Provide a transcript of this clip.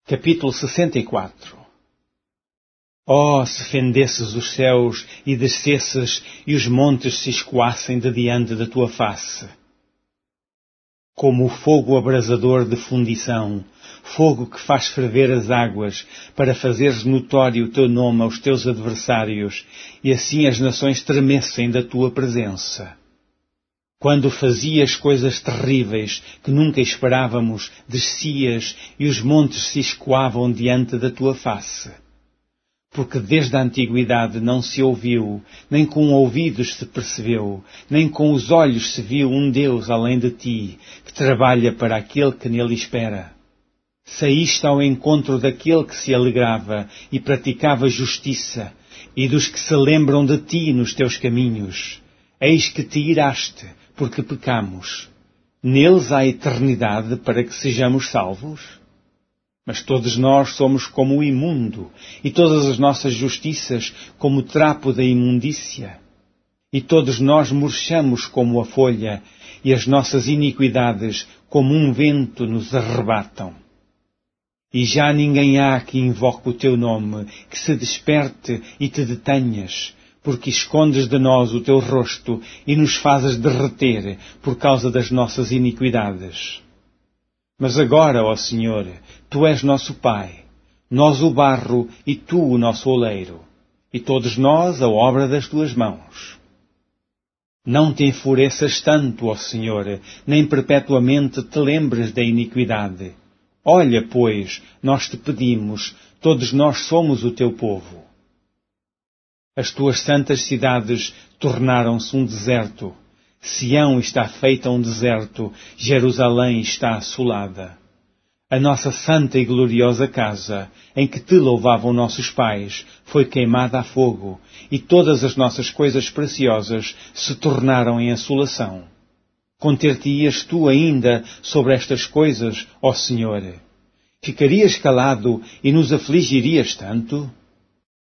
Capítulo 64. Oh, se fendesses os céus e descesses e os montes se escoassem de diante da tua face. Como o fogo abrasador de fundição, fogo que faz ferver as águas, para fazeres notório o teu nome aos teus adversários, e assim as nações tremessem da tua presença. Quando fazias coisas terríveis que nunca esperávamos, descias e os montes se escoavam diante da tua face. Porque desde a antiguidade não se ouviu, nem com ouvidos se percebeu, nem com os olhos se viu um Deus além de ti, que trabalha para aquele que nele espera. Saíste ao encontro daquele que se alegrava e praticava justiça, e dos que se lembram de ti nos teus caminhos. Eis que te iraste, porque pecamos. Neles há eternidade para que sejamos salvos? Mas todos nós somos como o imundo, e todas as nossas justiças como o trapo da imundícia. E todos nós murchamos como a folha, e as nossas iniquidades como um vento nos arrebatam. E já ninguém há que invoque o teu nome, que se desperte e te detenhas, porque escondes de nós o teu rosto e nos fazes derreter por causa das nossas iniquidades. Mas agora, ó Senhor, Tu és nosso Pai, nós o barro e Tu o nosso oleiro, e todos nós a obra das Tuas mãos. Não te enfureças tanto, ó Senhor, nem perpetuamente te lembres da iniquidade. Olha, pois, nós te pedimos, todos nós somos o Teu povo. As Tuas santas cidades tornaram-se um deserto. Sião está feita um deserto, Jerusalém está assolada. A nossa santa e gloriosa casa, em que Te louvavam nossos pais, foi queimada a fogo, e todas as nossas coisas preciosas se tornaram em assolação. Conter-te-ias Tu ainda sobre estas coisas, ó Senhor? Ficarias calado e nos afligirias tanto?